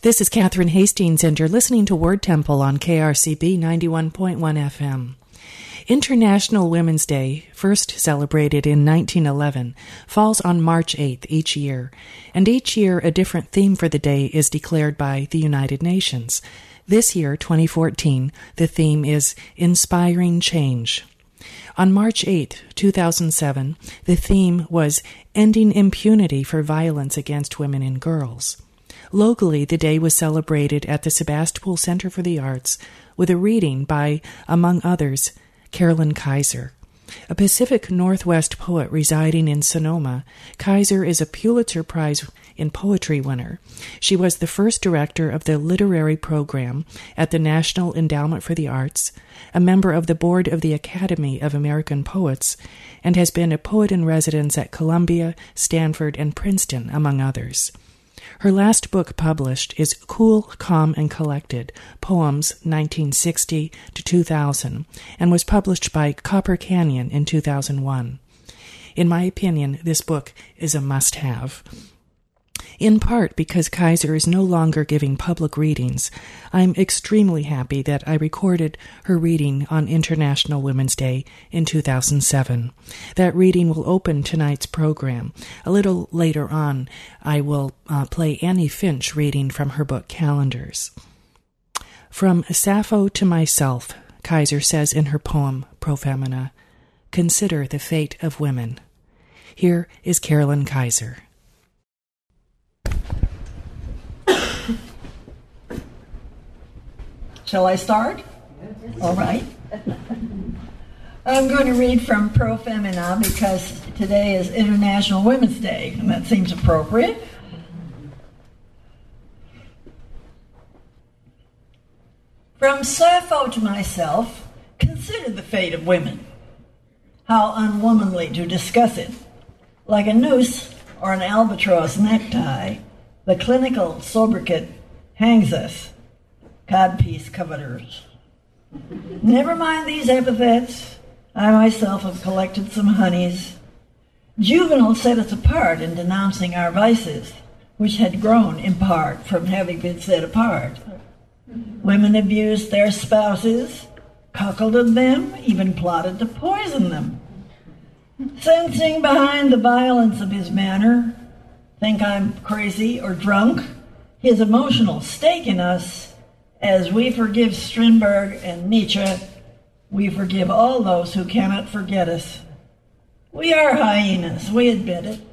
This is Catherine Hastings, and you're listening to Word Temple on KRCB 91.1 FM. International Women's Day, first celebrated in 1911, falls on March 8th each year, and each year a different theme for the day is declared by the United Nations. This year, 2014, the theme is Inspiring Change. On March 8, 2007, the theme was Ending Impunity for Violence Against Women and Girls. Locally, the day was celebrated at the Sebastopol Center for the Arts with a reading by, among others, Carolyn Kaiser. A Pacific Northwest poet residing in Sonoma, Kaiser is a Pulitzer Prize in Poetry winner. She was the first director of the literary program at the National Endowment for the Arts, a member of the board of the Academy of American Poets, and has been a poet in residence at Columbia, Stanford, and Princeton, among others. Her last book published is Cool, Calm, and Collected, Poems 1960 to 2000, and was published by Copper Canyon in 2001. In my opinion, this book is a must-have. In part because Kaiser is no longer giving public readings, I'm extremely happy that I recorded her reading on International Women's Day in 2007. That reading will open tonight's program. A little later on, I will play Annie Finch reading from her book Calendars. From Sappho to Myself, Kaiser says in her poem Profemina, consider the fate of women. Here is Carolyn Kaiser. Shall I start? All right. I'm going to read from Profemina because today is International Women's Day, and that seems appropriate. From Sappho to Myself, consider the fate of women. How unwomanly to discuss it. Like a noose or an albatross necktie, the clinical sobriquet hangs us. Codpiece coveters. Never mind these epithets. I myself have collected some honeys. Juvenal set us apart in denouncing our vices, which had grown in part from having been set apart. Women abused their spouses, cuckolded them, even plotted to poison them. Sensing behind the violence of his manner, think I'm crazy or drunk, his emotional stake in us. As we forgive Strindberg and Nietzsche, we forgive all those who cannot forget us. We are hyenas, we admit it.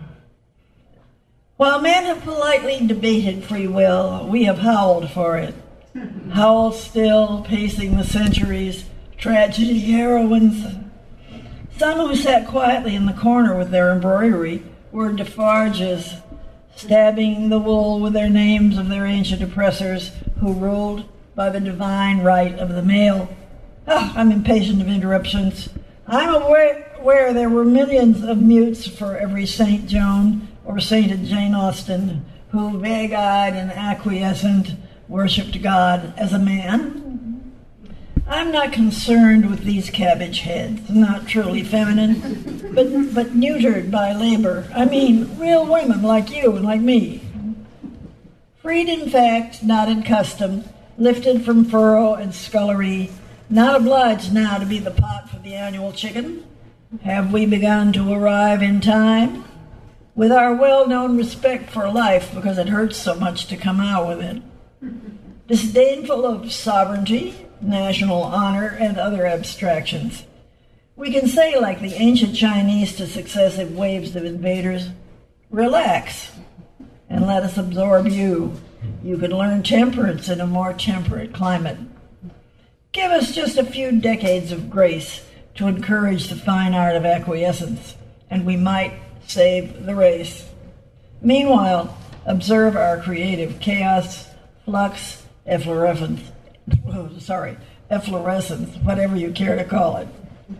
While men have politely debated free will, we have howled for it. Howl still, pacing the centuries, tragedy heroines. Some who sat quietly in the corner with their embroidery were Defarges, stabbing the wool with their names of their ancient oppressors who ruled by the divine right of the male. I'm impatient of interruptions. I'm aware there were millions of mutes for every St. Joan or sainted Jane Austen who, vague-eyed and acquiescent, worshipped God as a man. I'm not concerned with these cabbage heads, not truly feminine, but neutered by labor. I mean, real women like you and like me. Freed in fact, not in custom, lifted from furrow and scullery, not obliged now to be the pot for the annual chicken. Have we begun to arrive in time? With our well-known respect for life, because it hurts so much to come out with it. Disdainful of sovereignty, national honor, and other abstractions. We can say, like the ancient Chinese to successive waves of invaders, relax and let us absorb you. You can learn temperance in a more temperate climate. Give us just a few decades of grace to encourage the fine art of acquiescence, and we might save the race. Meanwhile, observe our creative chaos, flux, efflorescence, whatever you care to call it.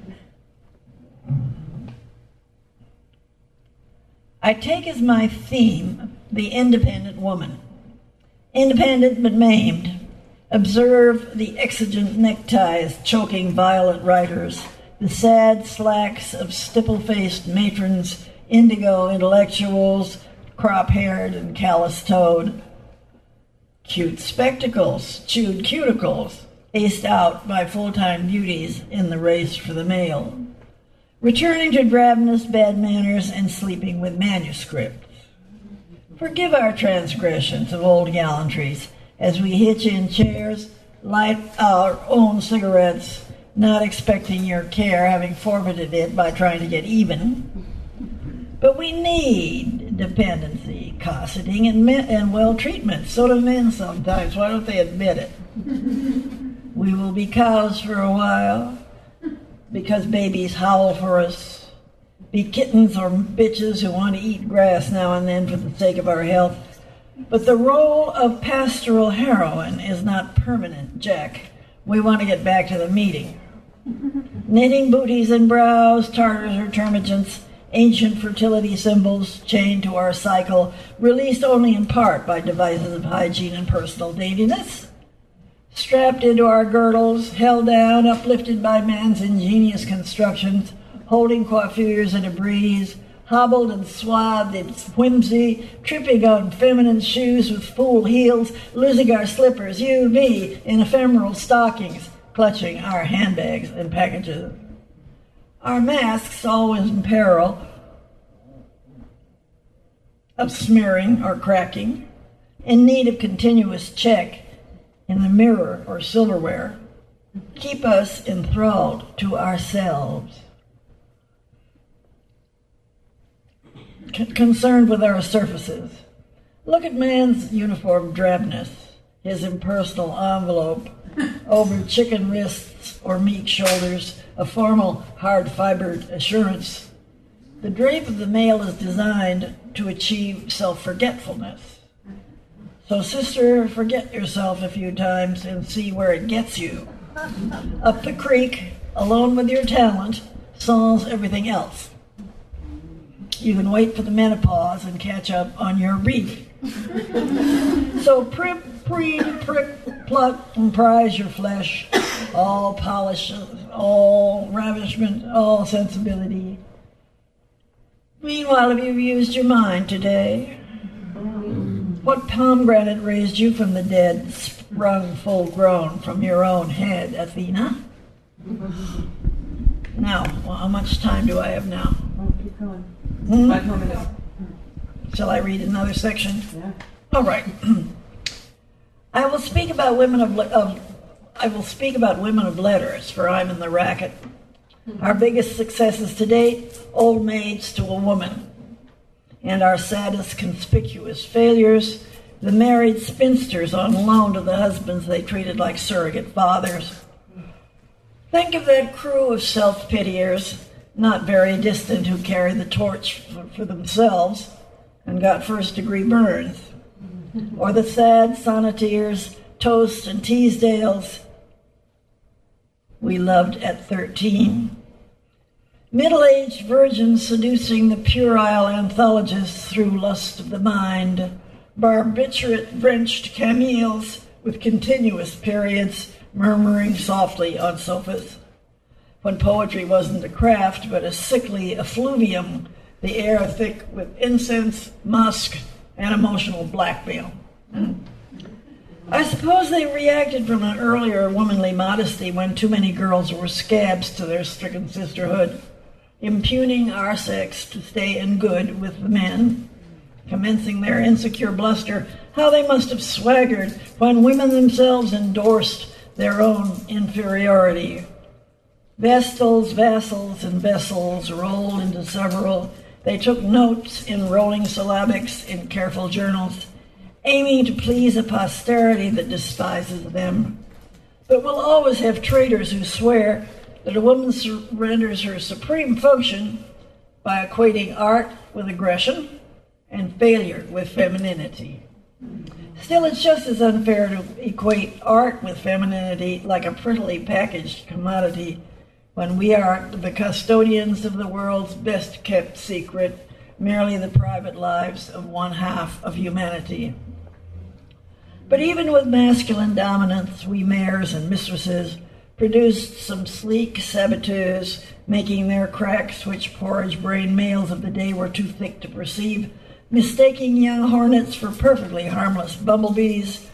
I take as my theme the independent woman. Independent but maimed. Observe the exigent neckties choking violent writers, the sad slacks of stipple-faced matrons, indigo intellectuals, crop-haired and callous-toed. cute spectacles, chewed cuticles, aced out by full-time beauties in the race for the male, returning to drabness, bad manners, and sleeping with manuscripts. Forgive our transgressions of old gallantries as we hitch in chairs, light our own cigarettes, not expecting your care, having forfeited it by trying to get even. But we need dependency, cosseting, and well-treatment. So do men sometimes. Why don't they admit it? We will be cows for a while because babies howl for us. Be kittens or bitches who want to eat grass now and then for the sake of our health. But the role of pastoral heroine is not permanent, Jack. We want to get back to the meeting. Knitting booties and brows, tartars or termagants, ancient fertility symbols chained to our cycle, released only in part by devices of hygiene and personal daintiness. Strapped into our girdles, held down, uplifted by man's ingenious constructions, holding coiffures in a breeze, hobbled and swathed in whimsy, tripping on feminine shoes with fool heels, losing our slippers, you, me, in ephemeral stockings, clutching our handbags and packages. Our masks, always in peril of smearing or cracking, in need of continuous check in the mirror or silverware, keep us enthralled to ourselves. Concerned with our surfaces. Look at man's uniform drabness, his impersonal envelope over chicken wrists or meek shoulders, a formal, hard-fibered assurance. The drape of the male is designed to achieve self-forgetfulness. So, sister, forget yourself a few times and see where it gets you. Up the creek, alone with your talent, sans everything else. You can wait for the menopause and catch up on your reading. So prep, preen, prick, pluck, and prize your flesh, all polish, all ravishment, all sensibility. Meanwhile, have you used your mind today? What pomegranate raised you from the dead, sprung full grown from your own head, Athena? Now, well, how much time do I have now? Oh, keep going. 5 more minutes. Shall I read another section? Yeah. All right. I will speak about women of letters, for I'm in the racket. Our biggest successes to date, old maids to a woman. And our saddest conspicuous failures, the married spinsters on loan to the husbands they treated like surrogate fathers. Think of that crew of self-pitiers, not very distant, who carried the torch for themselves and got first-degree burns. Or the sad sonneteers, Toast and Teasdales we loved at 13. Middle-aged virgins seducing the puerile anthologists through lust of the mind. Barbiturate-drenched Camille's with continuous periods murmuring softly on sofas. When poetry wasn't a craft, but a sickly effluvium, the air thick with incense, musk, and emotional blackmail. I suppose they reacted from an earlier womanly modesty when too many girls were scabs to their stricken sisterhood, impugning our sex to stay in good with the men, commencing their insecure bluster. How they must have swaggered when women themselves endorsed their own inferiority. Vestals, vassals, and vessels rolled into several. They took notes in rolling syllabics in careful journals, aiming to please a posterity that despises them. But we'll always have traitors who swear that a woman surrenders her supreme function by equating art with aggression and failure with femininity. Still, it's just as unfair to equate art with femininity like a prettily packaged commodity when we are the custodians of the world's best-kept secret, merely the private lives of one half of humanity. But even with masculine dominance, we mayors and mistresses produced some sleek saboteurs, making their crack switch porridge brain males of the day were too thick to perceive, mistaking young hornets for perfectly harmless bumblebees,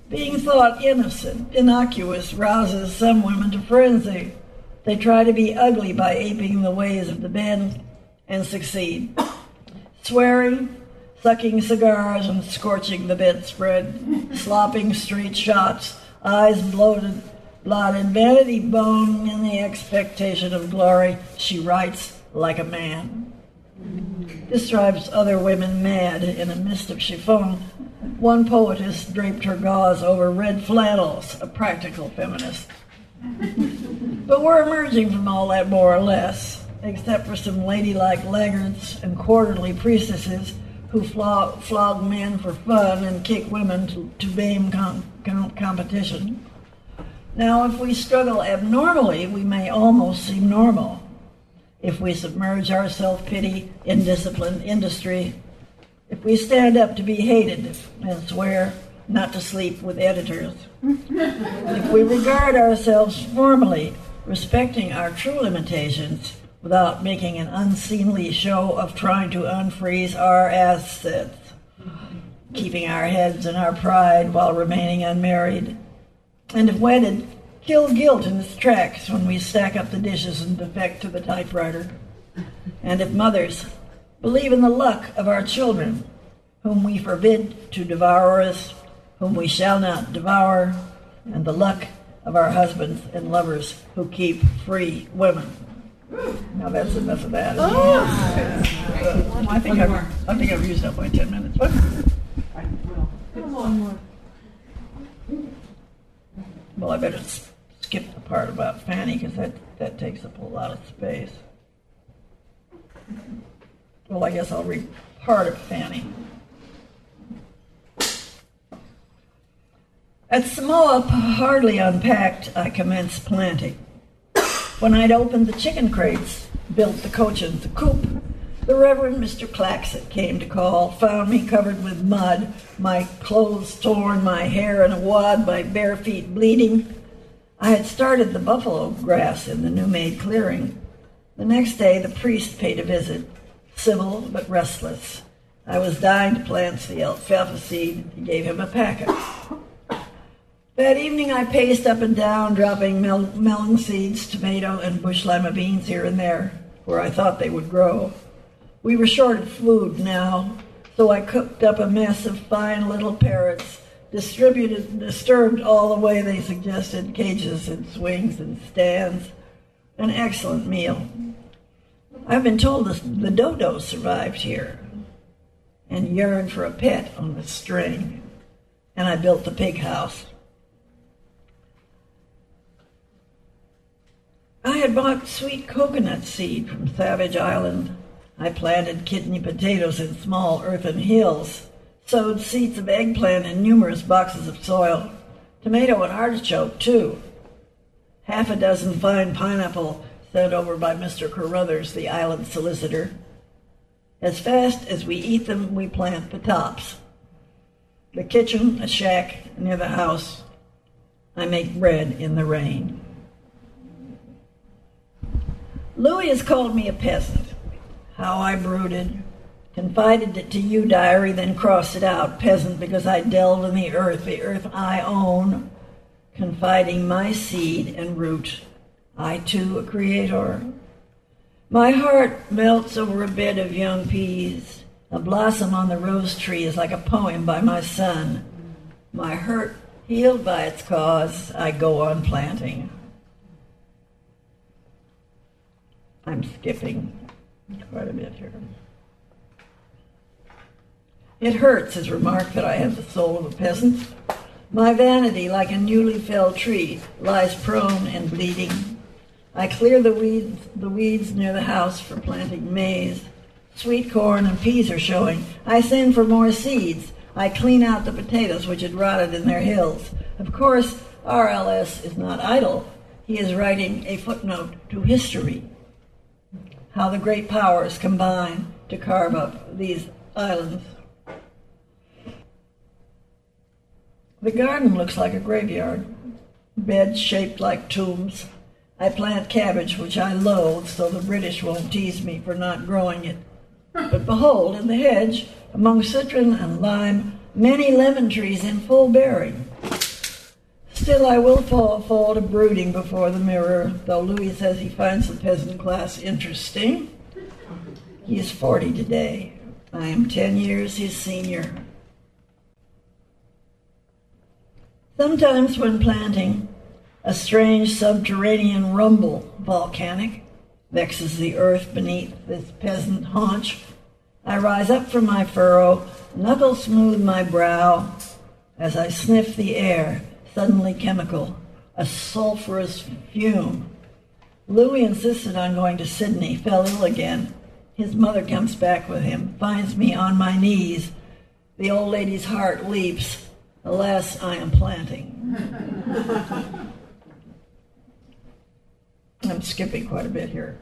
Being thought innocent, innocuous, rouses some women to frenzy. They try to be ugly by aping the ways of the men and succeed. Swearing, sucking cigars and scorching the bedspread, slopping straight shots, eyes bloated, blotted, vanity bone in the expectation of glory. She writes like a man. This drives other women mad. In a mist of chiffon, one poetess draped her gauze over red flannels, a practical feminist. But we're emerging from all that more or less, except for some ladylike laggards and quarterly priestesses who flog men for fun and kick women to maim competition. Now, if we struggle abnormally, we may almost seem normal. If we submerge our self-pity in disciplined industry, if we stand up to be hated and swear not to sleep with editors, if we regard ourselves formally, respecting our true limitations without making an unseemly show of trying to unfreeze our assets, keeping our heads and our pride while remaining unmarried, and if wedded, kill guilt in its tracks when we stack up the dishes and defect to the typewriter. And if mothers believe in the luck of our children, whom we forbid to devour us, whom we shall not devour, and the luck of our husbands and lovers who keep free women. Now that's enough of that. I think I've used up my 10 minutes. What? One more. Well, I better skip the part about Fanny because that takes up a lot of space. Well, I guess I'll read part of Fanny. At Samoa, hardly unpacked, I commenced planting. When I'd opened the chicken crates, built the cochins, the coop, the Reverend Mr. Claxett came to call, found me covered with mud, my clothes torn, my hair in a wad, my bare feet bleeding. I had started the buffalo grass in the new-made clearing. The next day, the priest paid a visit, civil but restless. I was dying to plant the alfalfa seed. He gave him a packet. That evening, I paced up and down, dropping melon seeds, tomato, and bush lima beans here and there, where I thought they would grow. We were short of food now, so I cooked up a mess of fine little parrots, disturbed all the way they suggested, cages and swings and stands. An excellent meal. I've been told the dodo survived here and yearned for a pet on the string, and I built the pig house. I had bought sweet coconut seed from Savage Island. I planted kidney potatoes in small earthen hills, sowed seeds of eggplant in numerous boxes of soil, tomato and artichoke, too. Half a dozen fine pineapple sent over by Mr. Carruthers, the island solicitor. As fast as we eat them, we plant the tops. The kitchen, a shack near the house. I make bread in the rain. Louis has called me a peasant. How I brooded. Confided it to you, diary, then crossed it out. Peasant because I delved in the earth I own. Confiding my seed and root. I, too, a creator. My heart melts over a bed of young peas. A blossom on the rose tree is like a poem by my son. My hurt healed by its cause, I go on planting. I'm skipping quite a bit here. It hurts, his remark, that I have the soul of a peasant. My vanity, like a newly felled tree, lies prone and bleeding. I clear the weeds near the house for planting maize. Sweet corn and peas are showing. I send for more seeds. I clean out the potatoes which had rotted in their hills. Of course, RLS is not idle. He is writing a footnote to history. How the great powers combine to carve up these islands. The garden looks like a graveyard. Beds shaped like tombs. I plant cabbage, which I loathe, so the British won't tease me for not growing it. But behold, in the hedge, among citron and lime, many lemon trees in full bearing. Still, I will fall to brooding before the mirror, though Louis says he finds the peasant class interesting. He is 40 today. I am 10 years his senior. Sometimes when planting, a strange subterranean rumble, volcanic, vexes the earth beneath this peasant haunch. I rise up from my furrow, knuckle smooth my brow, as I sniff the air, suddenly chemical, a sulfurous fume. Louis insisted on going to Sydney, fell ill again. His mother comes back with him, finds me on my knees. The old lady's heart leaps. Alas, I am planting. I'm skipping quite a bit here.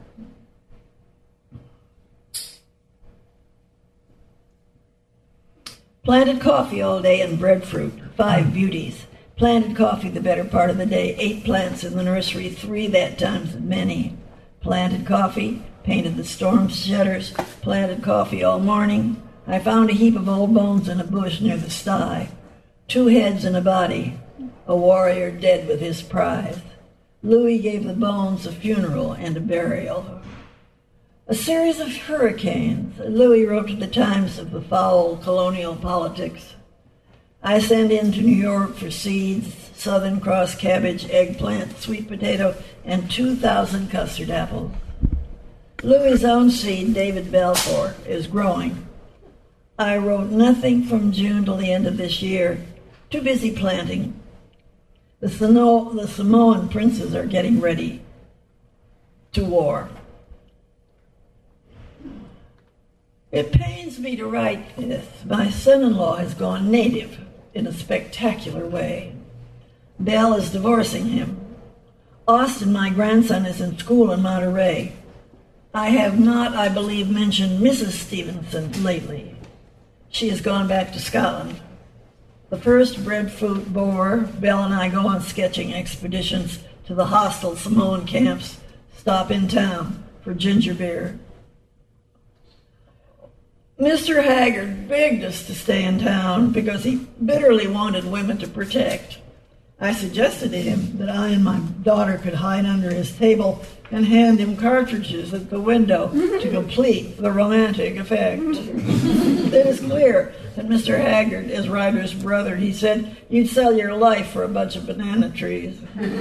Planted coffee all day and breadfruit, 5 beauties. Planted coffee the better part of the day, 8 plants in the nursery, 3 that times many. Planted coffee, painted the storm shutters, planted coffee all morning. I found a heap of old bones in a bush near the sty. 2 heads and a body, a warrior dead with his prize. Louis gave the bones a funeral and a burial. A series of hurricanes. Louis wrote to the Times of the foul colonial politics. I send into New York for seeds, Southern Cross cabbage, eggplant, sweet potato, and 2,000 custard apples. Louis's own seed, David Balfour, is growing. I wrote nothing from June till the end of this year. Too busy planting. The Samoan princes are getting ready to war. It pains me to write this. My son-in-law has gone native in a spectacular way. Belle is divorcing him. Austin, my grandson, is in school in Monterey. I have not, I believe, mentioned Mrs. Stevenson lately. She has gone back to Scotland. The first breadfruit bore, Belle and I go on sketching expeditions to the hostile Samoan camps, stop in town for ginger beer. Mr. Haggard begged us to stay in town because he bitterly wanted women to protect. I suggested to him that I and my daughter could hide under his table and hand him cartridges at the window to complete the romantic effect. It is clear that Mr. Haggard is Ryder's brother. He said, "You'd sell your life for a bunch of banana trees."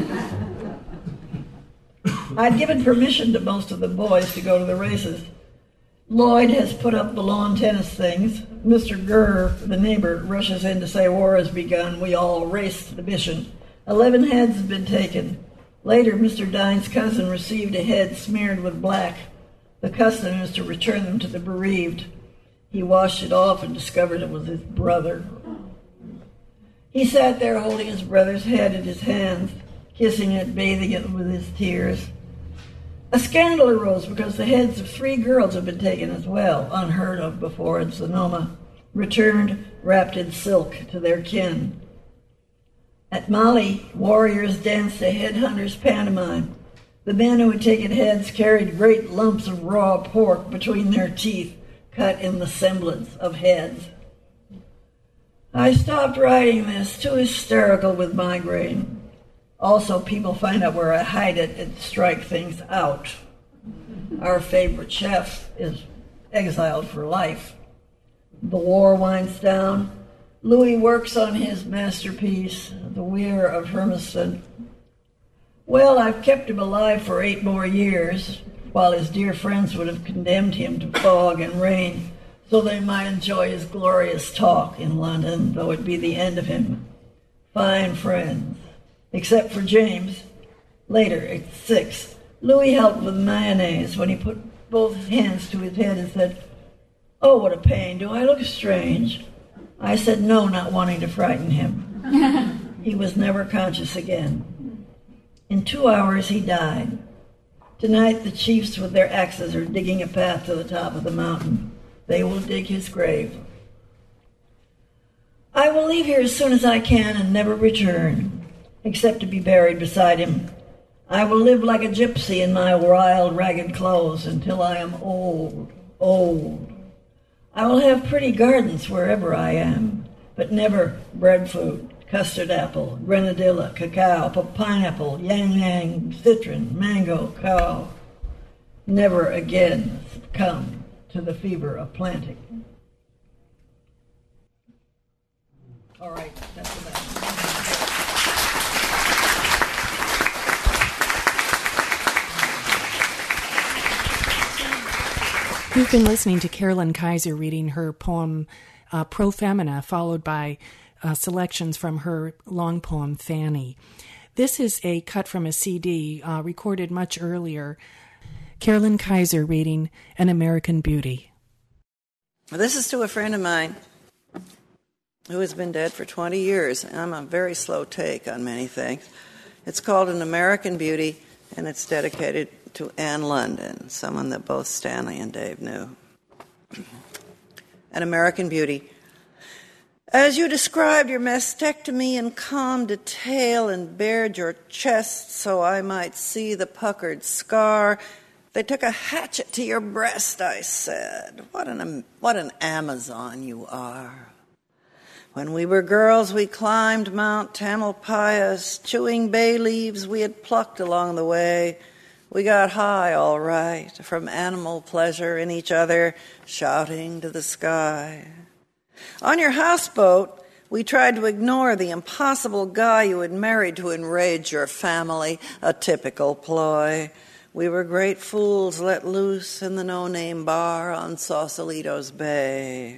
I'd given permission to most of the boys to go to the races. Lloyd has put up the lawn tennis things. Mr. Gurr, the neighbor, rushes in to say war has begun. We all race to the mission. 11 heads have been taken. Later, Mr. Dine's cousin received a head smeared with black. The custom is to return them to the bereaved. He washed it off and discovered it was his brother. He sat there holding his brother's head in his hands, kissing it, bathing it with his tears. A scandal arose because the heads of 3 girls have been taken as well, unheard of before in Sonoma, returned wrapped in silk to their kin. At Mali, warriors danced a headhunter's pantomime. The men who had taken heads carried great lumps of raw pork between their teeth, cut in the semblance of heads. I stopped writing this, too hysterical with migraine. Also, people find out where I hide it and strike things out. Our favorite chef is exiled for life. The war winds down. Louis works on his masterpiece, The Weir of Hermiston. Well, I've kept him alive for 8 more years, while his dear friends would have condemned him to fog and rain, so they might enjoy his glorious talk in London, though it be the end of him. Fine friends. Except for James. Later, at 6, Louis helped with mayonnaise when he put both hands to his head and said, "Oh, what a pain. Do I look strange?" I said no, not wanting to frighten him. He was never conscious again. In 2 hours, he died. Tonight, the chiefs with their axes are digging a path to the top of the mountain. They will dig his grave. I will leave here as soon as I can and never return, except to be buried beside him. I will live like a gypsy in my wild, ragged clothes until I am old, old. I will have pretty gardens wherever I am, but never breadfruit, custard apple, grenadilla, cacao, pineapple, yang, citron, mango, cow. Never again succumb to the fever of planting. All right, that's about it. You've been listening to Carolyn Kaiser reading her poem Pro Femina, followed by selections from her long poem Fanny. This is a cut from a CD recorded much earlier. Carolyn Kaiser reading An American Beauty. This is to a friend of mine who has been dead for 20 years. I'm a very slow take on many things. It's called An American Beauty, and it's dedicated to Anne London, someone that both Stanley and Dave knew. An American Beauty. As you described your mastectomy in calm detail and bared your chest so I might see the puckered scar, they took a hatchet to your breast, I said. What an Amazon you are. When we were girls, we climbed Mount Tamalpais, chewing bay leaves we had plucked along the way. We got high, all right, from animal pleasure in each other, shouting to the sky. On your houseboat, we tried to ignore the impossible guy you had married to enrage your family, a typical ploy. We were great fools let loose in the no-name bar on Sausalito's Bay.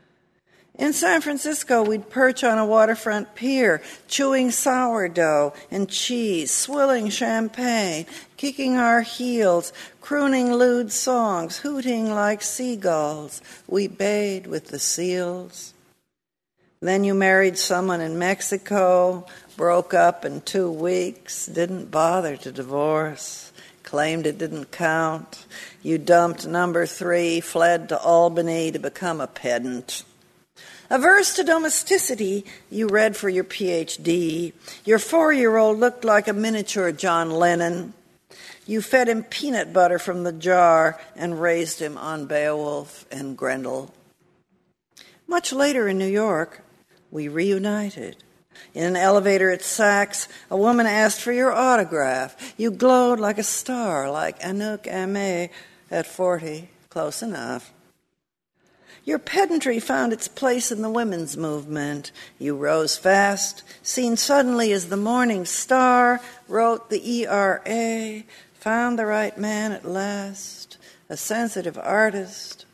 In San Francisco, we'd perch on a waterfront pier, chewing sourdough and cheese, swilling champagne, kicking our heels, crooning lewd songs, hooting like seagulls. We bayed with the seals. Then you married someone in Mexico, broke up in 2 weeks, didn't bother to divorce, claimed it didn't count. You dumped number 3, fled to Albany to become a pedant. Averse to domesticity, you read for your Ph.D. Your 4-year-old looked like a miniature John Lennon. You fed him peanut butter from the jar and raised him on Beowulf and Grendel. Much later in New York, we reunited. In an elevator at Saks, a woman asked for your autograph. You glowed like a star, like Anouk Aimée at 40. Close enough. Your pedantry found its place in the women's movement. You rose fast, seen suddenly as the morning star, wrote the ERA, found the right man at last, a sensitive artist,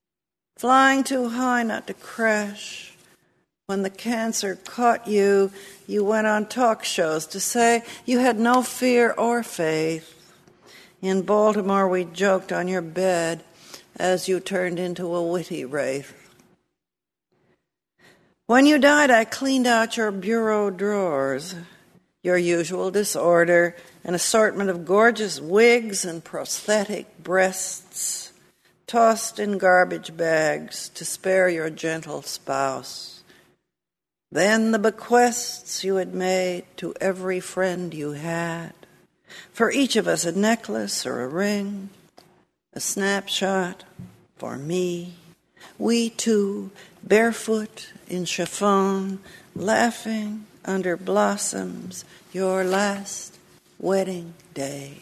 flying too high not to crash. When the cancer caught you, you went on talk shows to say you had no fear or faith. In Baltimore, we joked on your bed as you turned into a witty wraith. When you died, I cleaned out your bureau drawers, your usual disorder, an assortment of gorgeous wigs and prosthetic breasts, tossed in garbage bags to spare your gentle spouse. Then the bequests you had made to every friend you had, for each of us a necklace or a ring, a snapshot for me, we two, barefoot in chiffon, laughing under blossoms, your last wedding day.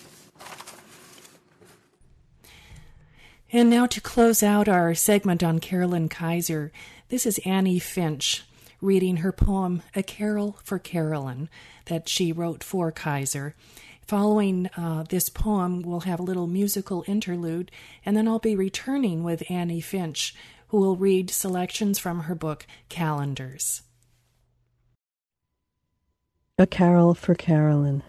And now to close out our segment on Carolyn Kaiser, this is Annie Finch reading her poem, A Carol for Carolyn, that she wrote for Kaiser. Following this poem, we'll have a little musical interlude, and then I'll be returning with Annie Finch, who will read selections from her book, Calendars. A Carol for Carolyn.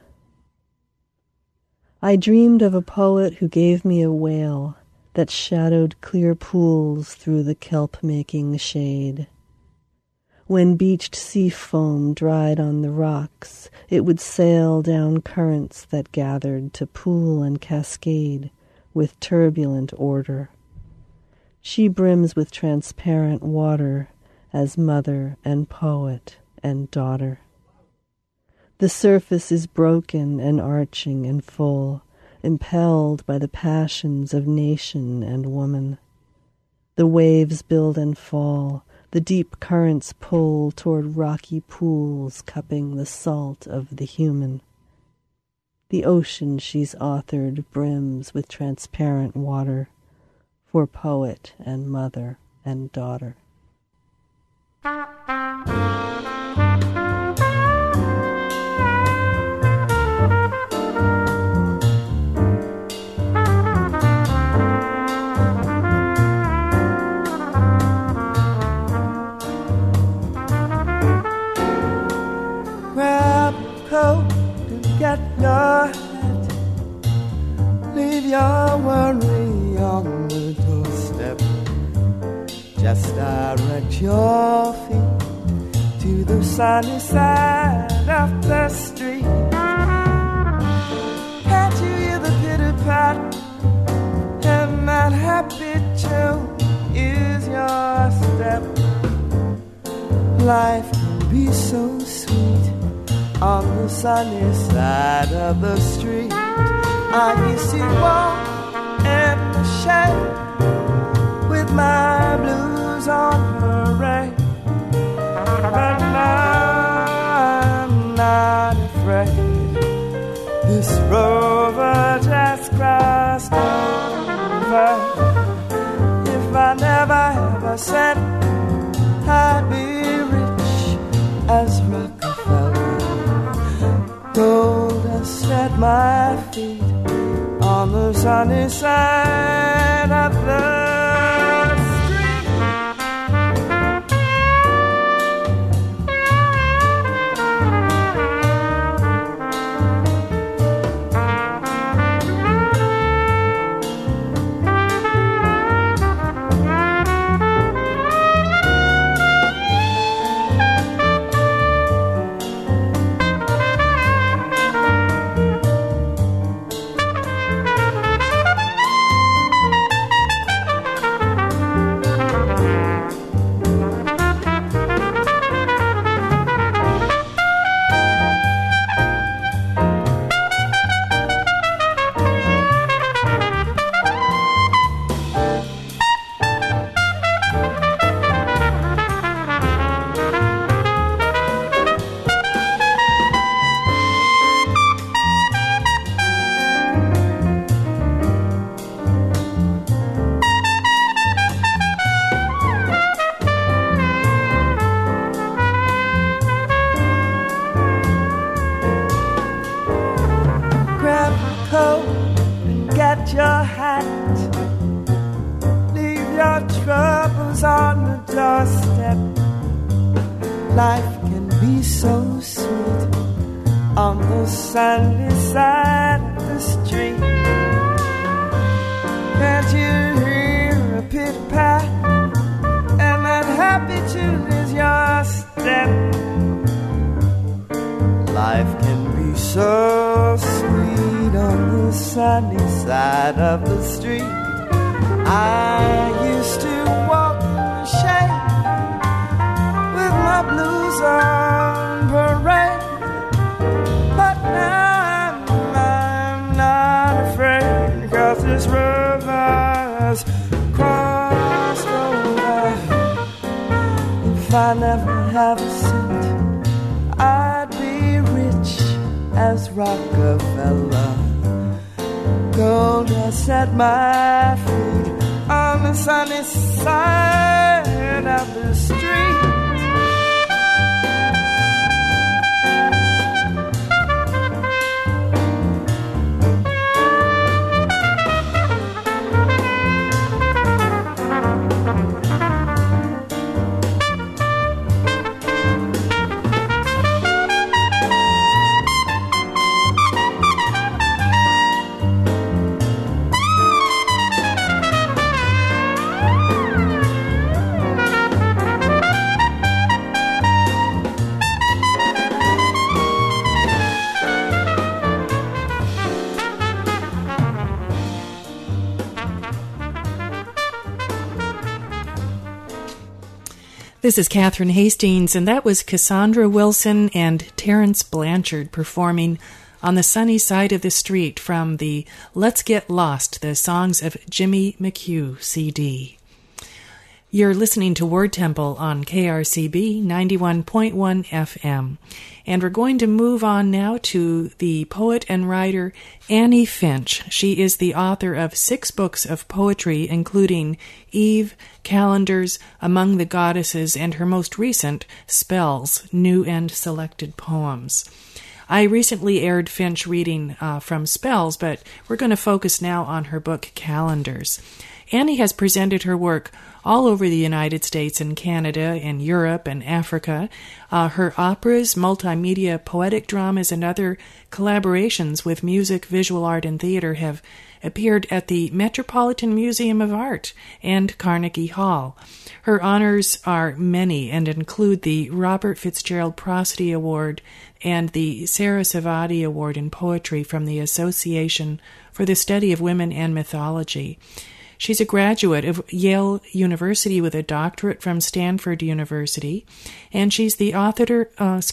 I dreamed of a poet who gave me a wail that shadowed clear pools through the kelp-making shade. When beached sea foam dried on the rocks, it would sail down currents that gathered to pool and cascade with turbulent order. She brims with transparent water as mother and poet and daughter. The surface is broken and arching and full, impelled by the passions of nation and woman. The waves build and fall, The deep currents pull toward rocky pools, cupping the salt of the human. The ocean she's authored brims with transparent water for poet and mother and daughter. Grab a coat and get your hat. Leave your worry on the doorstep. Just direct your feet to the sunny side of the street. Can't you hear the pitter-pat? And that happy tune is your step. Life can be so sweet on the sunny side of the street. I used to walk in the shade with my blues on parade, but now I'm not afraid. This rover just crossed over. If I never ever said I'd be rich as Rockefeller, gold dust at my feet on the sunny side of the life can be so sweet on the sunny side of the street. Can't you hear a pit-pat? And that happy tune is your step. Life can be so sweet on the sunny side of the street. I used to walk in the shade with my blues on parade, but now I'm not afraid, 'cause this river's crossed over. If I never have a cent, I'd be rich as Rockefeller. Gold dust at my feet on the sunny side of the street. This is Catherine Hastings, and that was Cassandra Wilson and Terence Blanchard performing On the Sunny Side of the Street from the Let's Get Lost, the Songs of Jimmy McHugh CD. You're listening to Word Temple on KRCB 91.1 FM. And we're going to move on now to the poet and writer Annie Finch. She is the author of 6 books of poetry, including Eve, Calendars, Among the Goddesses, and her most recent, Spells, New and Selected Poems. I recently aired Finch reading from Spells, but we're going to focus now on her book, Calendars. Annie has presented her work all over the United States and Canada and Europe and Africa. Her operas, multimedia, poetic dramas, and other collaborations with music, visual art, and theater have appeared at the Metropolitan Museum of Art and Carnegie Hall. Her honors are many and include the Robert Fitzgerald Prosody Award and the Sarah Savati Award in Poetry from the Association for the Study of Women and Mythology. She's a graduate of Yale University with a doctorate from Stanford University, and she's the author,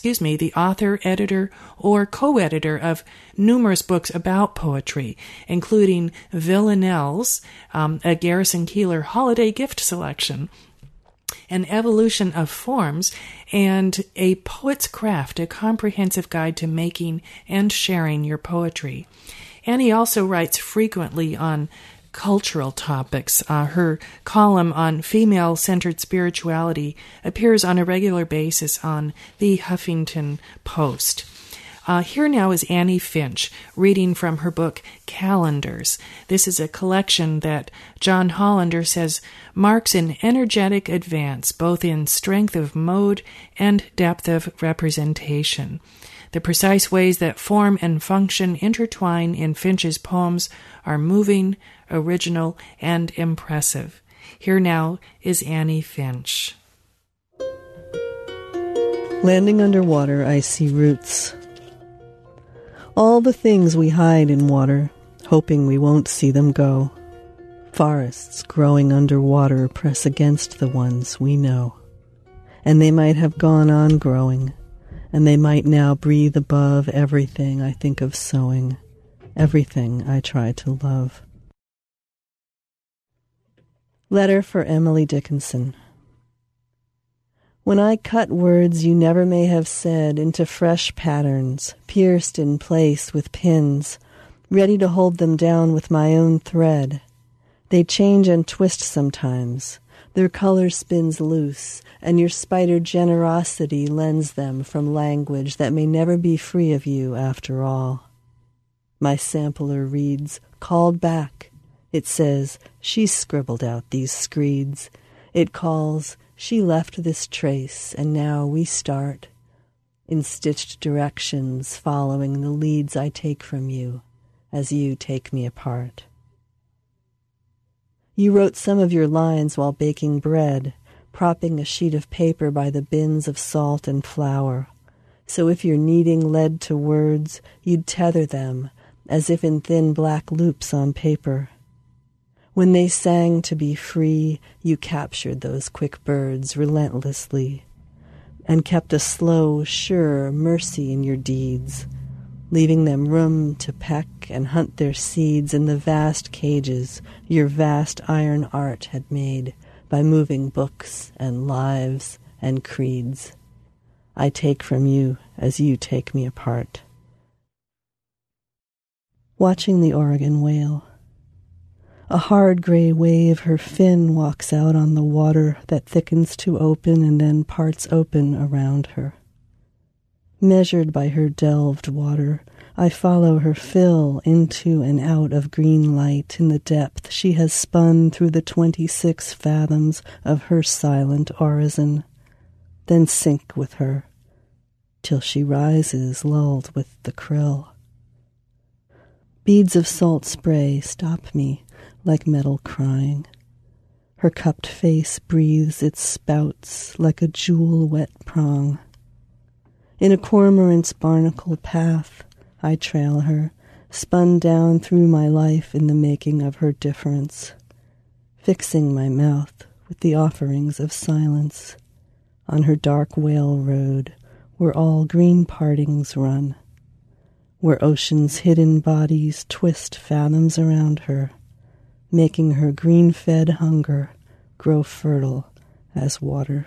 editor, or co-editor of numerous books about poetry, including Villanelles, a Garrison Keillor holiday gift selection, An Evolution of Forms, and A Poet's Craft, a comprehensive guide to making and sharing your poetry. Annie also writes frequently on cultural topics. Her column on female-centered spirituality appears on a regular basis on the Huffington Post. Here now is Annie Finch reading from her book Calendars. This is a collection that John Hollander says marks an energetic advance both in strength of mode and depth of representation. The precise ways that form and function intertwine in Finch's poems are moving, original, and impressive. Here now is Annie Finch. Landing underwater, I see roots. All the things we hide in water, hoping we won't see them go. Forests growing underwater press against the ones we know. And they might have gone on growing, and they might now breathe above everything I think of sowing, everything I try to love. Letter for Emily Dickinson. When I cut words you never may have said into fresh patterns, pierced in place with pins, ready to hold them down with my own thread, they change and twist sometimes. Their color spins loose, and your spider generosity lends them from language that may never be free of you after all. My sampler reads, called back. It says, she scribbled out these screeds. It calls, she left this trace, and now we start, in stitched directions following the leads I take from you, as you take me apart. You wrote some of your lines while baking bread, propping a sheet of paper by the bins of salt and flour. So if your kneading led to words, you'd tether them, as if in thin black loops on paper. When they sang to be free, you captured those quick birds relentlessly, and kept a slow, sure mercy in your deeds, leaving them room to peck and hunt their seeds in the vast cages your vast iron art had made by moving books and lives and creeds. I take from you as you take me apart. Watching the Oregon whale. A hard gray wave, her fin walks out on the water that thickens to open and then parts open around her. Measured by her delved water, I follow her fill into and out of green light in the depth she has spun through the 26 fathoms of her silent orison, then sink with her, till she rises lulled with the krill. Beads of salt spray stop me like metal crying. Her cupped face breathes its spouts like a jewel-wet prong. In a cormorant's barnacle path, I trail her, spun down through my life in the making of her difference, fixing my mouth with the offerings of silence on her dark whale road where all green partings run, where ocean's hidden bodies twist fathoms around her, making her green-fed hunger grow fertile as water.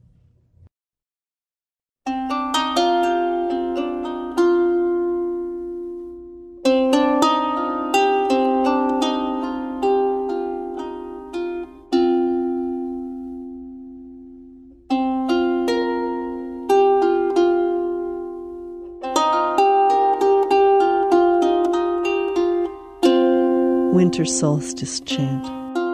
Winter solstice chant.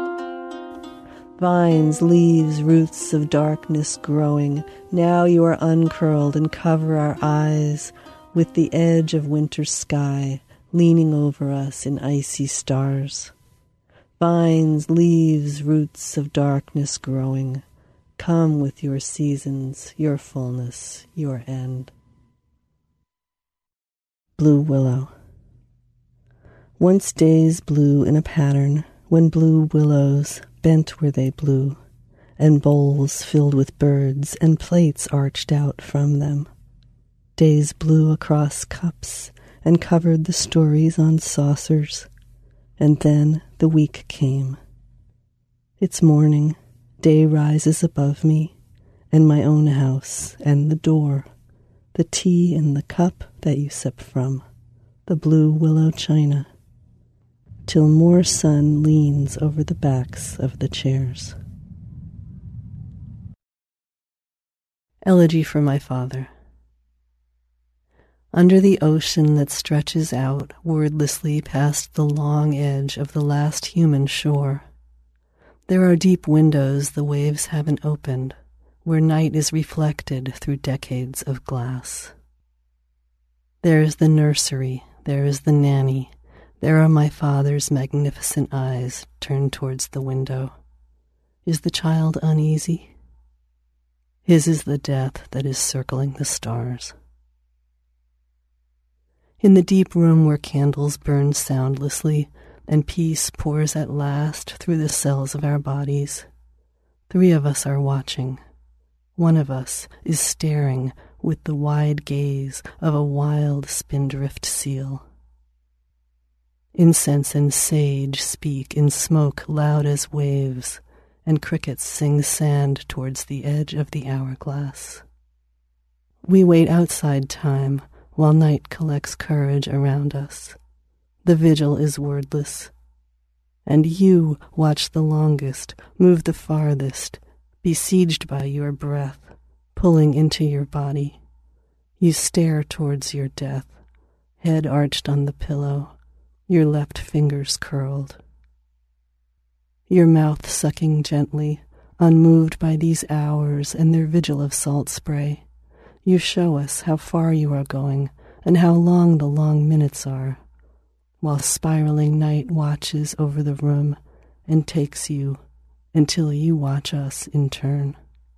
Vines, leaves, roots of darkness growing, now you are uncurled and cover our eyes with the edge of winter sky leaning over us in icy stars. Vines, leaves, roots of darkness growing, come with your seasons, your fullness, your end. Blue willow. Once days blew in a pattern, when blue willows bent where they blew, and bowls filled with birds and plates arched out from them. Days blew across cups and covered the stories on saucers, and then the week came. It's morning, day rises above me, and my own house, and the door, the tea in the cup that you sip from, the blue willow china, till more sun leans over the backs of the chairs. Elegy for my father. Under the ocean that stretches out wordlessly past the long edge of the last human shore, there are deep windows the waves haven't opened, where night is reflected through decades of glass. There is the nursery, there is the nanny, there are my father's magnificent eyes turned towards the window. Is the child uneasy? His is the death that is circling the stars. In the deep room where candles burn soundlessly and peace pours at last through the cells of our bodies, 3 of us are watching. 1 of us is staring with the wide gaze of a wild spindrift seal. Incense and sage speak in smoke loud as waves, and crickets sing sand towards the edge of the hourglass. We wait outside time while night collects courage around us. The vigil is wordless, and you watch the longest, move the farthest, besieged by your breath, pulling into your body. You stare towards your death, head arched on the pillow, your left fingers curled. Your mouth sucking gently, unmoved by these hours and their vigil of salt spray. You show us how far you are going and how long the long minutes are, while spiraling night watches over the room and takes you until you watch us in turn.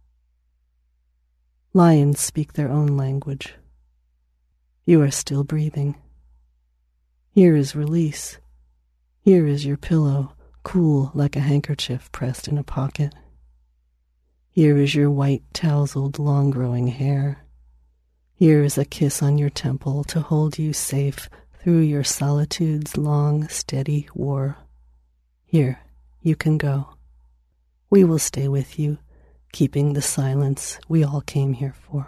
Lions speak their own language. You are still breathing. Here is release. Here is your pillow, cool like a handkerchief pressed in a pocket. Here is your white, tousled, long-growing hair. Here is a kiss on your temple to hold you safe through your solitude's long, steady war. Here, you can go. We will stay with you, keeping the silence we all came here for.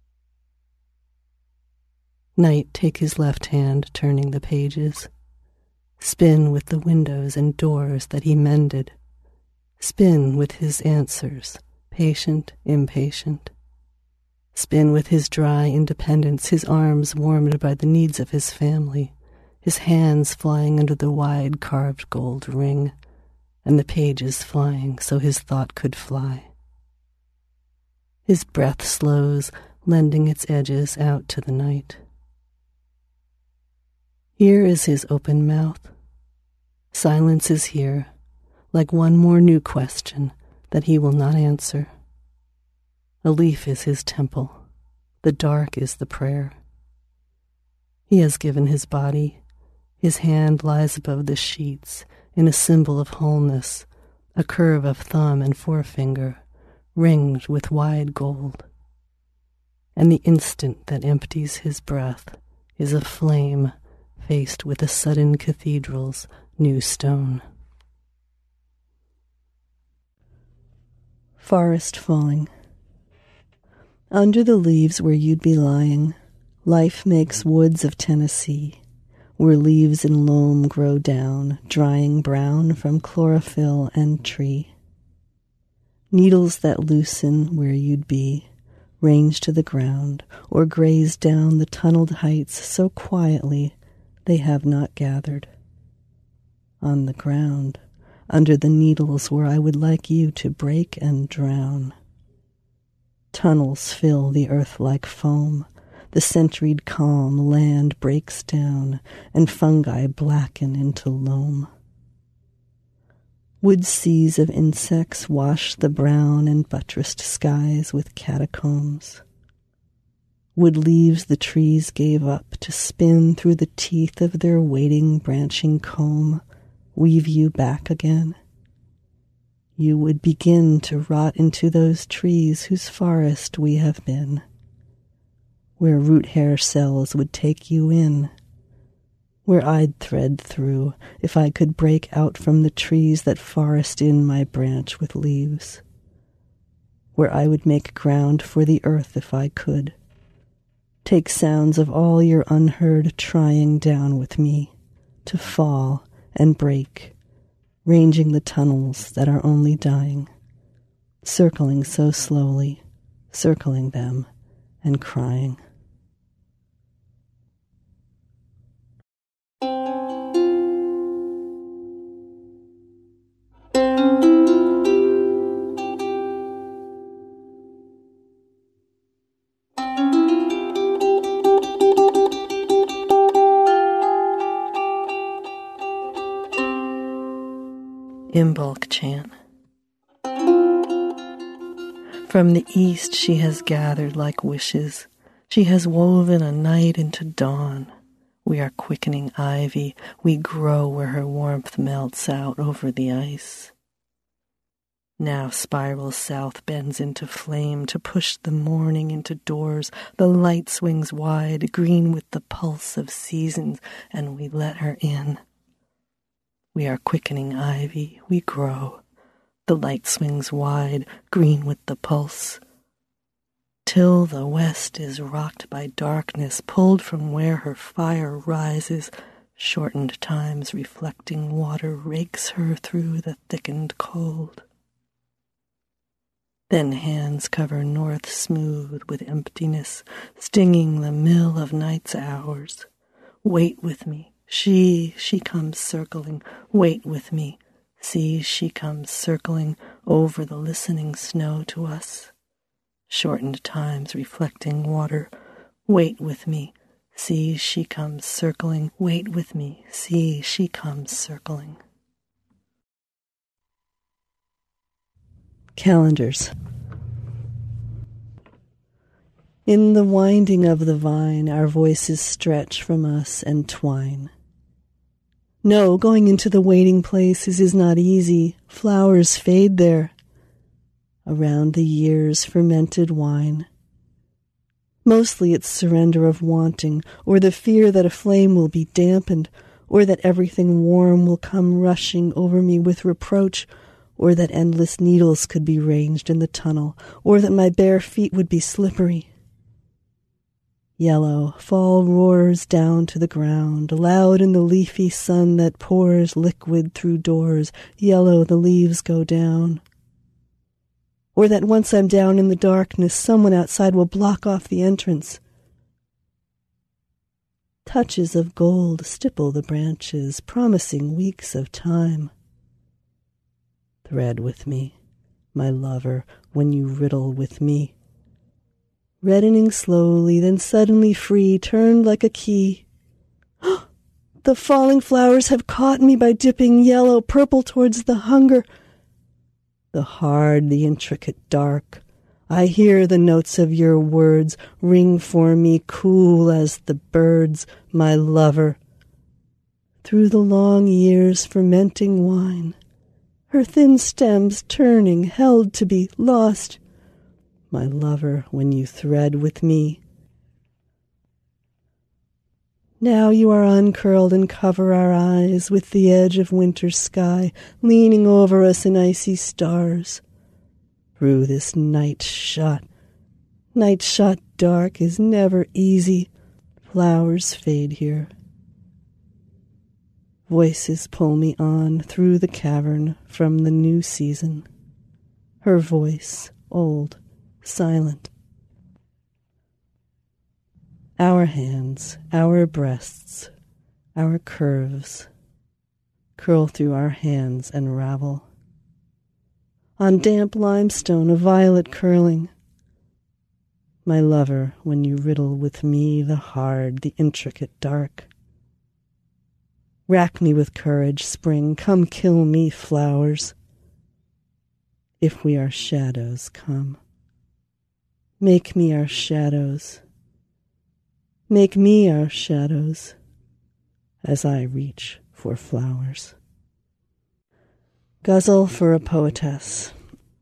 Night, take his left hand, turning the pages. Spin with the windows and doors that he mended. Spin with his answers, patient, impatient. Spin with his dry independence, his arms warmed by the needs of his family, his hands flying under the wide carved gold ring, and the pages flying so his thought could fly. His breath slows, lending its edges out to the night. Here is his open mouth. Silence is here, like one more new question that he will not answer. A leaf is his temple. The dark is the prayer. He has given his body. His hand lies above the sheets in a symbol of wholeness, a curve of thumb and forefinger, ringed with wide gold. And the instant that empties his breath is a flame faced with a sudden cathedral's new stone. Forest falling. Under the leaves where you'd be lying, life makes woods of Tennessee, where leaves and loam grow down, drying brown from chlorophyll and tree. Needles that loosen where you'd be, range to the ground, or graze down the tunneled heights so quietly they have not gathered. On the ground, under the needles where I would like you to break and drown. Tunnels fill the earth like foam, the centuried calm land breaks down, and fungi blacken into loam. Wood seas of insects wash the brown and buttressed skies with catacombs. Wood leaves the trees gave up to spin through the teeth of their waiting branching comb, weave you back again. You would begin to rot into those trees whose forest we have been, where root hair cells would take you in, where I'd thread through if I could break out from the trees that forest in my branch with leaves, where I would make ground for the earth if I could, take sounds of all your unheard trying down with me, to fall and break, ranging the tunnels that are only dying, circling so slowly, circling them and crying. Imbolc chant. From the east she has gathered like wishes. She has woven a night into dawn. We are quickening ivy. We grow where her warmth melts out over the ice. Now spirals south, bends into flame to push the morning into doors. The light swings wide, green with the pulse of seasons, and we let her in. We are quickening ivy, we grow. The light swings wide, green with the pulse. Till the west is rocked by darkness, pulled from where her fire rises. Shortened time's reflecting water rakes her through the thickened cold. Then hands cover north smooth with emptiness, stinging the mill of night's hours. Wait with me. She comes circling, wait with me. See, she comes circling over the listening snow to us. Shortened times reflecting water, wait with me. See, she comes circling, wait with me. See, she comes circling. Calendars. In the winding of the vine, our voices stretch from us and twine. No, going into the waiting places is not easy. Flowers fade there. Around the years, fermented wine. Mostly it's surrender of wanting, or the fear that a flame will be dampened, or that everything warm will come rushing over me with reproach, or that endless needles could be ranged in the tunnel, or that my bare feet would be slippery. Yellow, fall roars down to the ground, loud in the leafy sun that pours liquid through doors. Yellow, the leaves go down. Or that once I'm down in the darkness, someone outside will block off the entrance. Touches of gold stipple the branches, promising weeks of time. Thread with me, my lover, when you riddle with me. Reddening slowly, then suddenly free, turned like a key. The falling flowers have caught me by dipping yellow, purple towards the hunger. The hard, the intricate dark. I hear the notes of your words ring for me, cool as the birds, my lover. Through the long years fermenting wine, her thin stems turning, held to be lost. My lover, when you thread with me. Now you are uncurled and cover our eyes with the edge of winter's sky, leaning over us in icy stars. through this night shot dark is never easy. Flowers fade here. Voices pull me on through the cavern from the new season. Her voice, old, silent. Our hands, our breasts, our curves curl through our hands and ravel. On damp limestone, a violet curling. My lover, when you riddle with me the hard, the intricate dark. Rack me with courage, spring, come kill me, flowers. If we are shadows, come. Make me our shadows. Make me our shadows as I reach for flowers. Ghazal for a Poetess.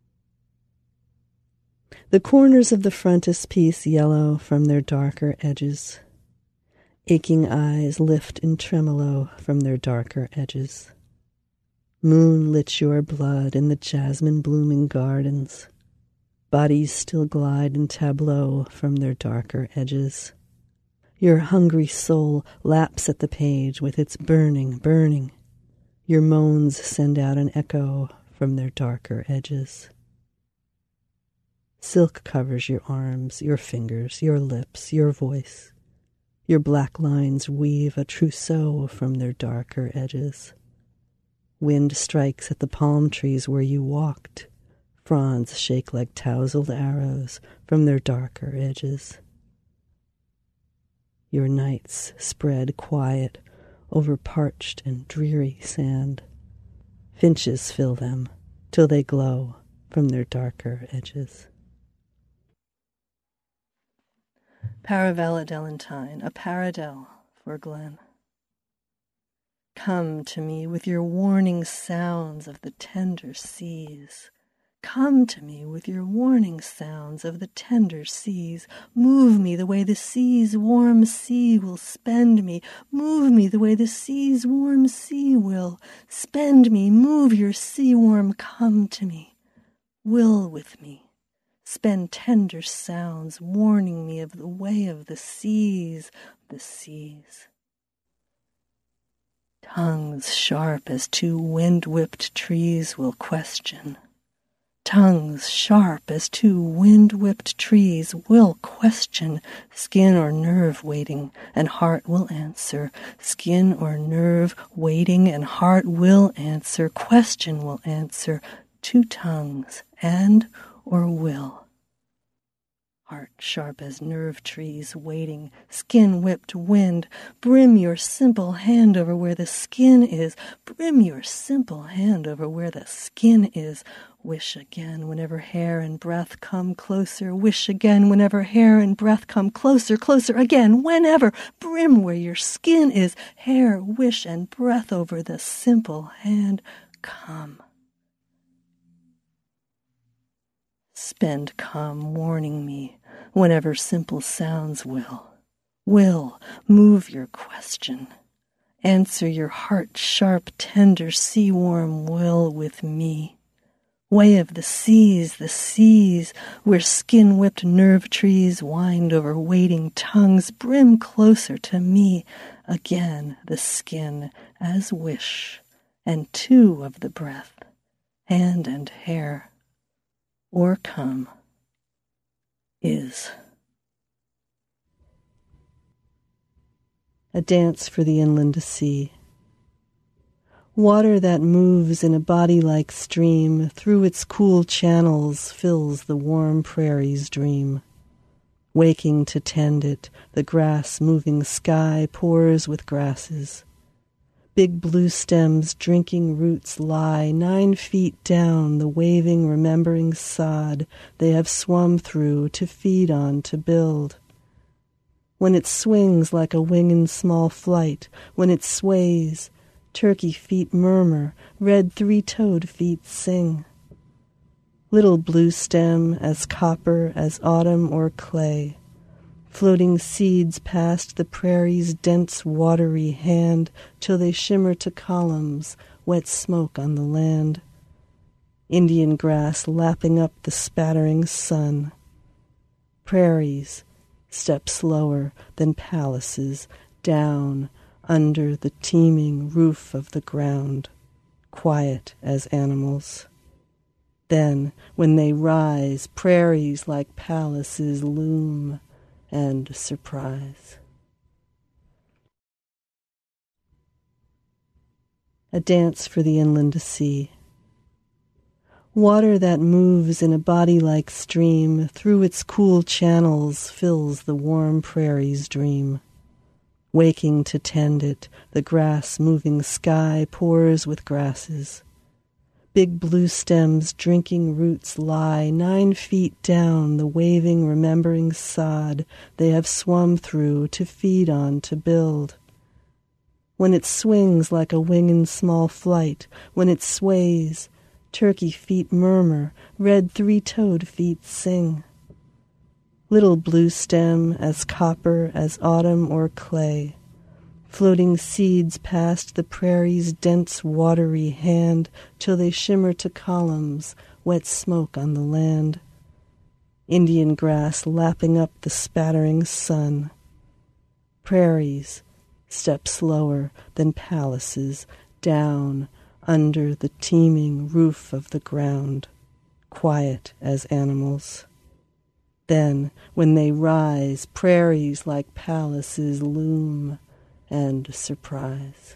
The corners of the frontispiece yellow from their darker edges. Aching eyes lift in tremolo from their darker edges. Moon lit your blood in the jasmine blooming gardens. Bodies still glide in tableau from their darker edges. Your hungry soul laps at the page with its burning. Your moans send out an echo from their darker edges. Silk covers your arms, your fingers, your lips, your voice. Your black lines weave a trousseau from their darker edges. Wind strikes at the palm trees where you walked. Fronds shake like tousled arrows from their darker edges. Your nights spread quiet over parched and dreary sand. Finches fill them till they glow from their darker edges. Paravalidellentine, a paradel for Glen. Come to me with your warning sounds of the tender seas. Come to me with your warning sounds of the tender seas. Move me the way the sea's warm sea will spend me. Move me the way the sea's warm sea will spend me. Move your sea warm, come to me. Will with me. Spend tender sounds warning me of the way of the seas, the seas. Tongues sharp as two wind-whipped trees will question. Tongues sharp as two wind-whipped trees will question. Skin or nerve waiting, and heart will answer. Skin or nerve waiting, and heart will answer. Question will answer. Two tongues, and or will. Heart sharp as nerve trees waiting, skin-whipped wind, brim your simple hand over where the skin is, brim your simple hand over where the skin is. Wish again whenever hair and breath come closer, wish again whenever hair and breath come closer, closer again, whenever, brim where your skin is, hair, wish, and breath over the simple hand, come. Spend come warning me whenever simple sounds will move your question. Answer your heart-sharp, tender, sea-warm will with me. Way of the seas, where skin-whipped nerve trees wind over waiting tongues, brim closer to me. Again the skin as wish, and two of the breath, hand and hair. Or come, is. A dance for the inland sea. Water that moves in a body-like stream through its cool channels fills the warm prairie's dream. Waking to tend it, the grass-moving sky pours with grasses. Big blue stems drinking roots lie 9 feet down the waving, remembering sod they have swum through to feed on, to build. When it swings like a wing in small flight, when it sways, turkey feet murmur, red 3-toed feet sing. Little blue stem as copper as autumn or clay, floating seeds past the prairie's dense watery hand till they shimmer to columns, wet smoke on the land. Indian grass lapping up the spattering sun. Prairies step slower than palaces, down under the teeming roof of the ground, quiet as animals. Then, when they rise, prairies like palaces loom and surprise. A dance for the inland sea. Water that moves in a body-like stream through its cool channels fills the warm prairie's dream. Waking to tend it, the grass-moving sky pours with grasses. Big blue stems drinking roots lie 9 feet down the waving, remembering sod they have swum through to feed on, to build. When it swings like a wing in small flight, when it sways, turkey feet murmur, red 3-toed feet sing. Little blue stem as copper as autumn or clay, floating seeds past the prairie's dense watery hand till they shimmer to columns, wet smoke on the land. Indian grass lapping up the spattering sun. Prairies step slower than palaces, down under the teeming roof of the ground, quiet as animals. Then, when they rise, prairies like palaces loom and surprise.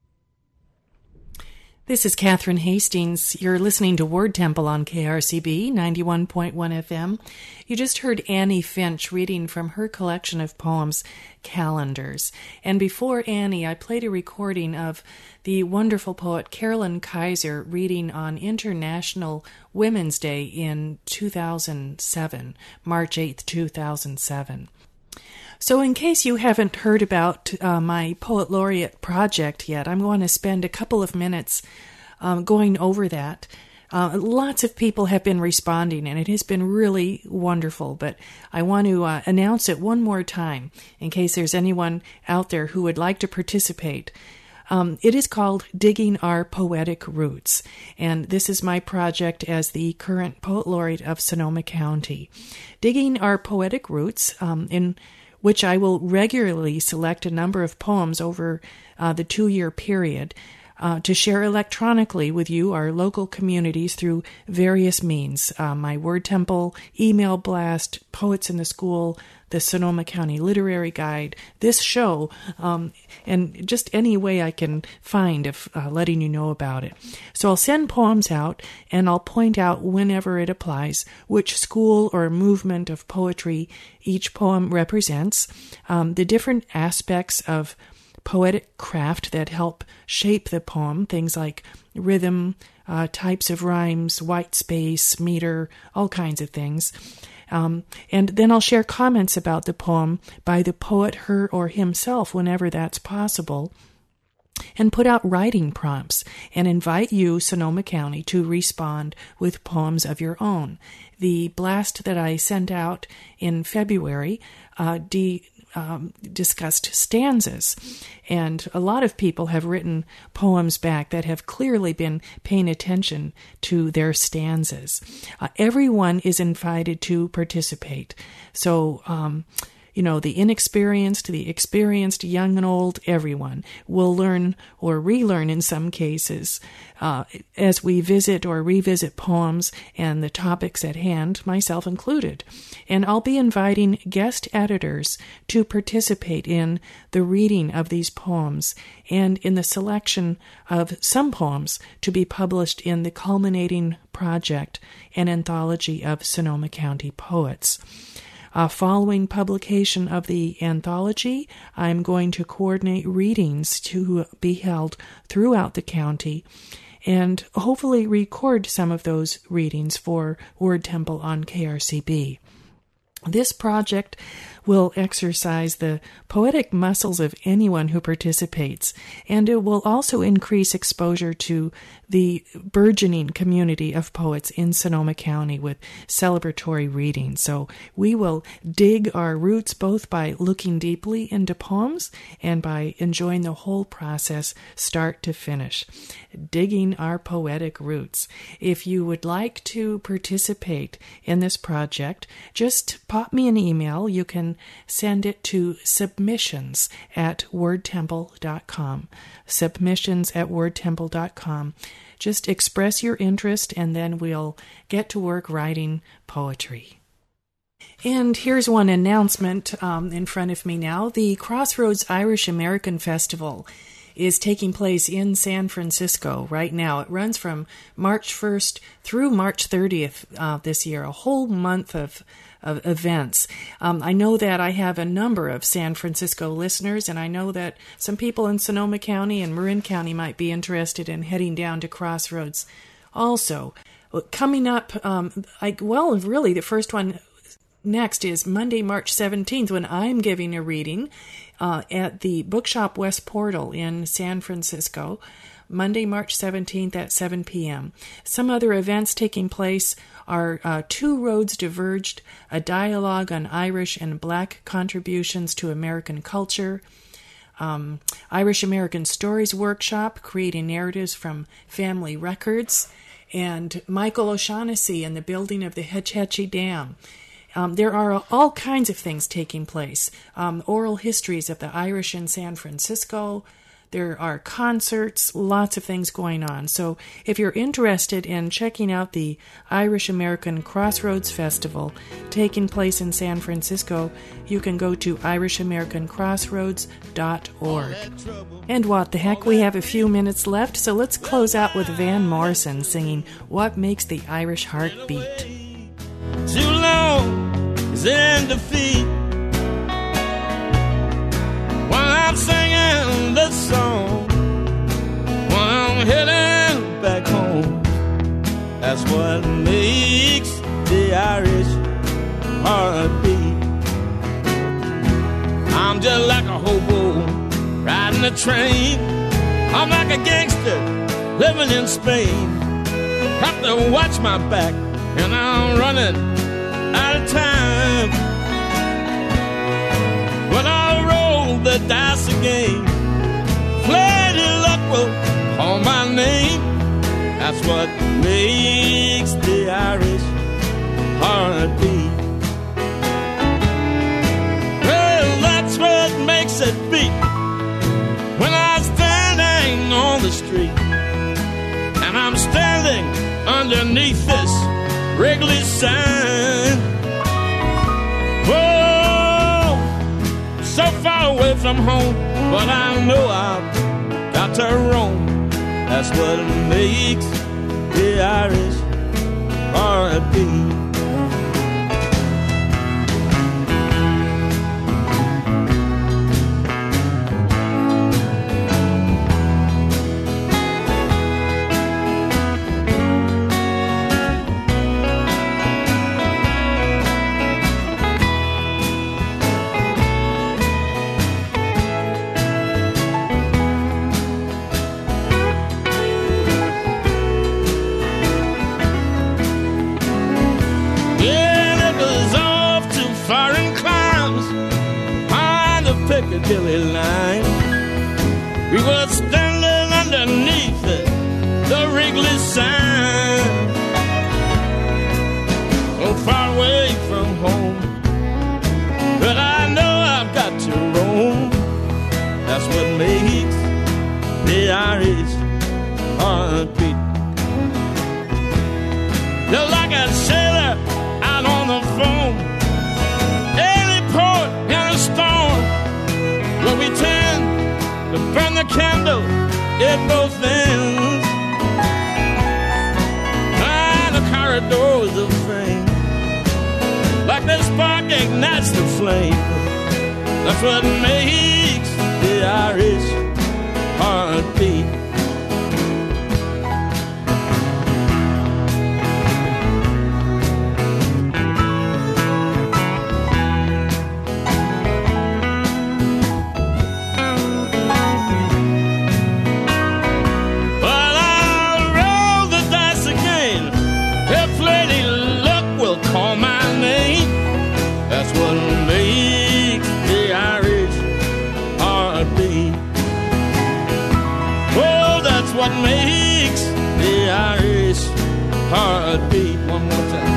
This is Catherine Hastings. You're listening to Word Temple on KRCB 91.1 FM. You just heard Annie Finch reading from her collection of poems, Calendars. And before Annie, I played a recording of the wonderful poet Carolyn Kaiser reading on International Women's Day in 2007, March 8th, 2007. So in case you haven't heard about my Poet Laureate project yet, I'm going to spend a couple of minutes going over that. Lots of people have been responding, and it has been really wonderful, but I want to announce it one more time in case there's anyone out there who would like to participate. It is called Digging Our Poetic Roots, and this is my project as the current Poet Laureate of Sonoma County. Digging Our Poetic Roots, in which I will regularly select a number of poems over the 2-year period to share electronically with you, our local communities, through various means. My Word Temple, email blast, Poets in the School, the Sonoma County Literary Guide, this show, and just any way I can find of letting you know about it. So I'll send poems out, and I'll point out whenever it applies which school or movement of poetry each poem represents, the different aspects of poetic craft that help shape the poem, things like rhythm, types of rhymes, white space, meter, all kinds of things. And then I'll share comments about the poem by the poet, her or himself, whenever that's possible, and put out writing prompts and invite you, Sonoma County, to respond with poems of your own. The blast that I sent out in February discussed stanzas, and a lot of people have written poems back that have clearly been paying attention to their stanzas. Everyone is invited to participate. So, the inexperienced, the experienced, young and old, everyone will learn or relearn in some cases as we visit or revisit poems and the topics at hand, myself included. And I'll be inviting guest editors to participate in the reading of these poems and in the selection of some poems to be published in the Culminating Project, an anthology of Sonoma County poets. Following publication of the anthology, I'm going to coordinate readings to be held throughout the county and hopefully record some of those readings for Word Temple on KRCB. This project will exercise the poetic muscles of anyone who participates, and it will also increase exposure to the burgeoning community of poets in Sonoma County with celebratory readings. So we will dig our roots both by looking deeply into poems and by enjoying the whole process start to finish. Digging our poetic roots. If you would like to participate in this project, just pop me an email. You can send it to submissions@wordtemple.com. Submissions@wordtemple.com. Just express your interest, and then we'll get to work writing poetry. And here's one announcement in front of me now. The Crossroads Irish American Festival is taking place in San Francisco right now. It runs from March 1st through March 30th this year, a whole month of events. I know that I have a number of San Francisco listeners, and I know that some people in Sonoma County and Marin County might be interested in heading down to Crossroads. Also, coming up, really the first one next is Monday, March 17th, when I'm giving a reading at the Bookshop West Portal in San Francisco. Monday, March 17th at 7 p.m. Some other events taking place are Two Roads Diverged, a dialogue on Irish and Black contributions to American culture, Irish American Stories Workshop, creating narratives from family records, and Michael O'Shaughnessy and the building of the Hetch Hetchy Dam. There are all kinds of things taking place. Oral histories of the Irish in San Francisco. There are concerts, lots of things going on. So if you're interested in checking out the Irish American Crossroads Festival taking place in San Francisco, you can go to irishamericancrossroads.org. And what the heck, we have a few minutes left, so let's close out with Van Morrison singing What Makes the Irish Heart Beat. Too long is in defeat while I'm singing this song, while I'm heading back home. That's what makes the Irish heart beat. I'm just like a hobo riding a train. I'm like a gangster living in Spain. Have to watch my back, and I'm running out of time. But I'll roll the dice again. Lady luck will call my name. That's what makes the Irish heart beat. Well, that's what makes it beat. When I'm standing on the street, and I'm standing underneath this Wrigley sign. Whoa, so far away from home, but I know I've got to roam. That's what makes the Irish heart beat. Piccadilly line. We were standing underneath the Wrigley sign. So far away from home, but I know I've got to roam. That's what makes the Irish heart beat. Just like a sailor out on the foam, any port in a storm. When we tend to burn the candle at both ends, and the corridors of fame, like the spark ignites the flame. That's what makes the Irish heart beat. beat. Oh, that's what makes the Irish heartbeat. One more time.